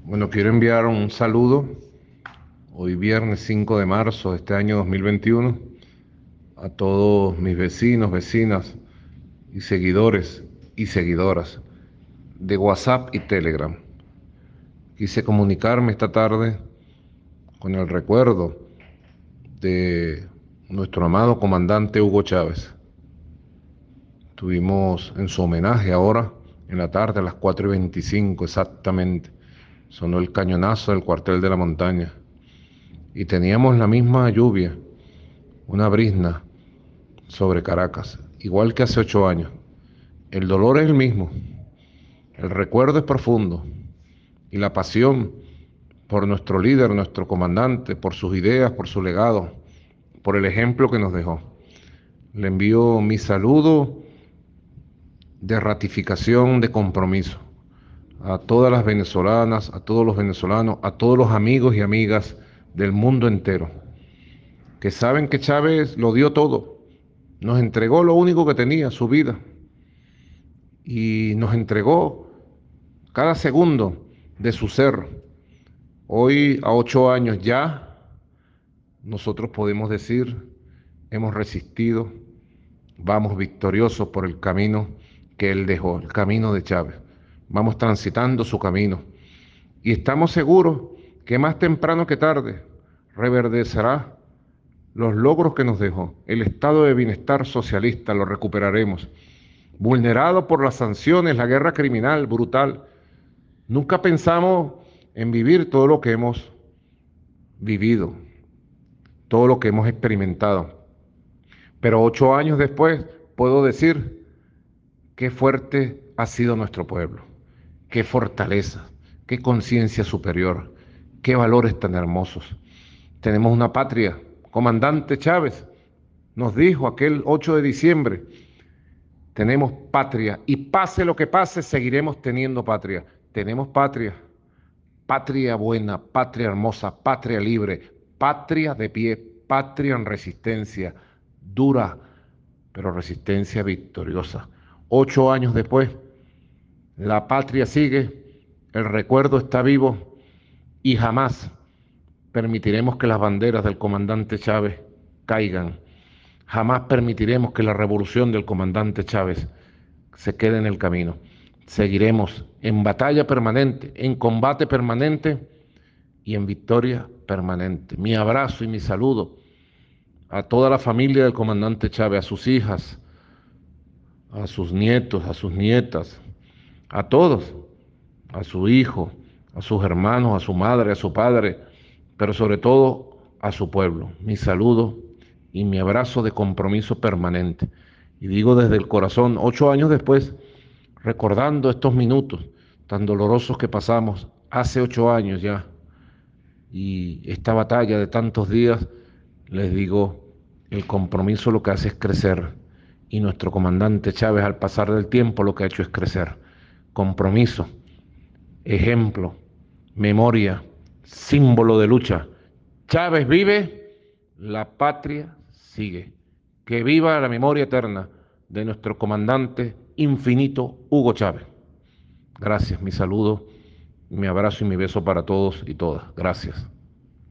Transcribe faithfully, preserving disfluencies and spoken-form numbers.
Bueno, quiero enviar un saludo hoy viernes cinco de marzo de este año dos mil veintiuno a todos mis vecinos, vecinas y seguidores y seguidoras de WhatsApp y Telegram. Quise comunicarme esta tarde con el recuerdo de nuestro amado comandante Hugo Chávez. Tuvimos en su homenaje ahora, en la tarde, a las cuatro y veinticinco exactamente. Sonó el cañonazo del cuartel de la montaña. Y teníamos la misma lluvia, una brizna sobre Caracas, igual que hace ocho años. El dolor es el mismo, el recuerdo es profundo y la pasión por nuestro líder, nuestro comandante, por sus ideas, por su legado, por el ejemplo que nos dejó. Le envío mi saludo de ratificación, de compromiso a todas las venezolanas, a todos los venezolanos, a todos los amigos y amigas del mundo entero, que saben que Chávez lo dio todo, nos entregó lo único que tenía, su vida, y nos entregó cada segundo de su ser. Hoy, a ocho años ya, nosotros podemos decir, hemos resistido, vamos victoriosos por el camino que él dejó, el camino de Chávez. Vamos transitando su camino y estamos seguros que más temprano que tarde reverdecerá los logros que nos dejó. El estado de bienestar socialista lo recuperaremos. Vulnerado por las sanciones, la guerra criminal brutal, nunca pensamos en vivir todo lo que hemos vivido, todo lo que hemos experimentado. Pero ocho años después puedo decir qué fuerte ha sido nuestro pueblo, qué fortaleza, qué conciencia superior, qué valores tan hermosos. Tenemos una patria. Comandante Chávez nos dijo aquel ocho de diciembre, tenemos patria y pase lo que pase, seguiremos teniendo patria. Tenemos patria, patria buena, patria hermosa, patria libre, patria de pie, patria en resistencia, dura, pero resistencia victoriosa. Ocho años después, la patria sigue, el recuerdo está vivo y jamás permitiremos que las banderas del comandante Chávez caigan. Jamás permitiremos que la revolución del comandante Chávez se quede en el camino. Seguiremos en batalla permanente, en combate permanente y en victoria permanente. Mi abrazo y mi saludo a toda la familia del comandante Chávez, a sus hijas, a sus nietos, a sus nietas, a todos, a su hijo, a sus hermanos, a su madre, a su padre, pero sobre todo a su pueblo. Mi saludo y mi abrazo de compromiso permanente. Y digo desde el corazón, ocho años después, recordando estos minutos tan dolorosos que pasamos hace ocho años ya, y esta batalla de tantos días, les digo, el compromiso lo que hace es crecer, y nuestro comandante Chávez al pasar del tiempo lo que ha hecho es crecer. Compromiso, ejemplo, memoria, símbolo de lucha. Chávez vive, la patria sigue. Que viva la memoria eterna de nuestro comandante infinito Hugo Chávez. Gracias, mi saludo, mi abrazo y mi beso para todos y todas. Gracias.